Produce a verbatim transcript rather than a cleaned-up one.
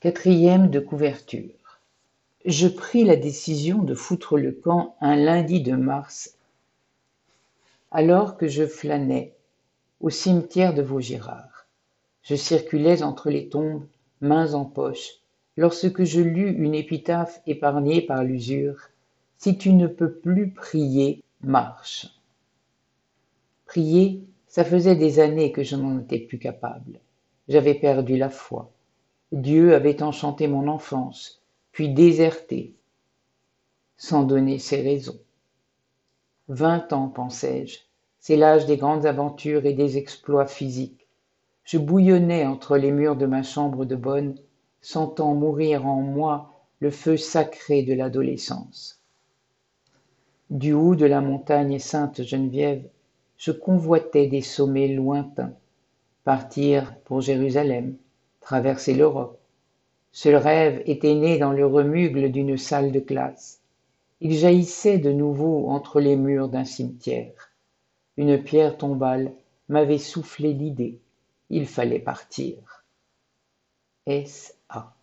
Quatrième de couverture. Je pris la décision de foutre le camp un lundi de mars, alors que je flânais au cimetière de Vaugirard. Je circulais entre les tombes, mains en poche, lorsque je lus une épitaphe épargnée par l'usure. Si tu ne peux plus prier, marche. Prier, ça faisait des années que je n'en étais plus capable. J'avais perdu la foi. Dieu avait enchanté mon enfance, puis déserté, sans donner ses raisons. Vingt ans, pensais-je, c'est l'âge des grandes aventures et des exploits physiques. Je bouillonnais entre les murs de ma chambre de bonne, sentant mourir en moi le feu sacré de l'adolescence. Du haut de la montagne Sainte-Geneviève, je convoitais des sommets lointains, partir pour Jérusalem, traverser l'Europe. Ce rêve était né dans le remugle d'une salle de classe. Il jaillissait de nouveau entre les murs d'un cimetière. Une pierre tombale m'avait soufflé l'idée. Il fallait partir. S A